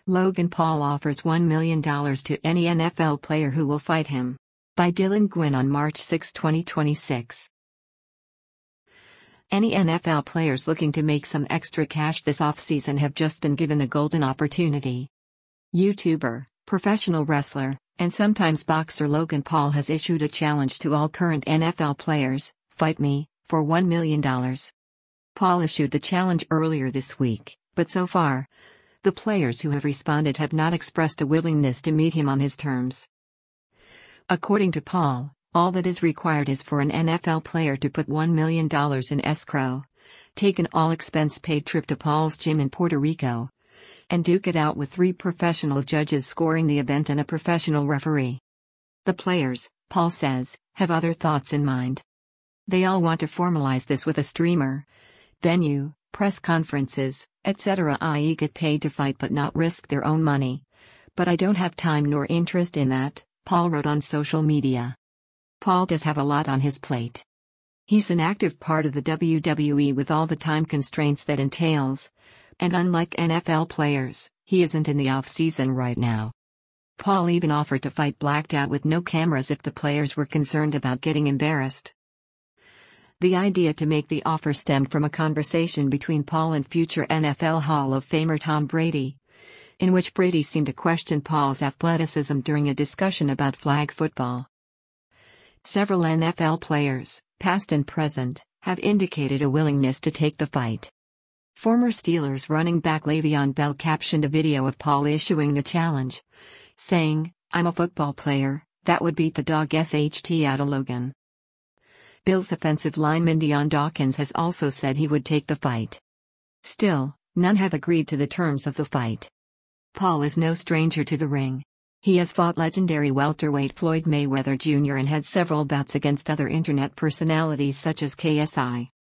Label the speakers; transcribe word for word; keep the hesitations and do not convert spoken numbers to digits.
Speaker 1: Logan Paul offers one million dollars to any N F L player who will fight him. By Dylan Gwynn on March sixth, twenty twenty-six. Any N F L players looking to make some extra cash this offseason have just been given a golden opportunity. YouTuber, professional wrestler, and sometimes boxer Logan Paul has issued a challenge to all current N F L players: fight me, for one million dollars. Paul issued the challenge earlier this week, but so far, the players who have responded have not expressed a willingness to meet him on his terms. According to Paul, all that is required is for an N F L player to put one million dollars in escrow, take an all-expense-paid trip to Paul's gym in Puerto Rico, and duke it out with three professional judges scoring the event and a professional referee. The players, Paul says, have other thoughts in mind. They all want to formalize this with a streamer, venue, press conferences, et cetera, that is get paid to fight but not risk their own money. But I don't have time nor interest in that, Paul wrote on social media. Paul does have a lot on his plate. He's an active part of the W W E with all the time constraints that entails, and unlike N F L players, he isn't in the off-season right now. Paul even offered to fight blacked out with no cameras if the players were concerned about getting embarrassed. The idea to make the offer stemmed from a conversation between Paul and future N F L Hall of Famer Tom Brady, in which Brady seemed to question Paul's athleticism during a discussion about flag football. Several N F L players, past and present, have indicated a willingness to take the fight. Former Steelers running back Le'Veon Bell captioned a video of Paul issuing the challenge, saying, "I'm a football player, that would beat the dog shit out of Logan." Bills offensive lineman Dion Dawkins has also said he would take the fight. Still, none have agreed to the terms of the fight. Paul is no stranger to the ring. He has fought legendary welterweight Floyd Mayweather Junior and had several bouts against other internet personalities such as K S I.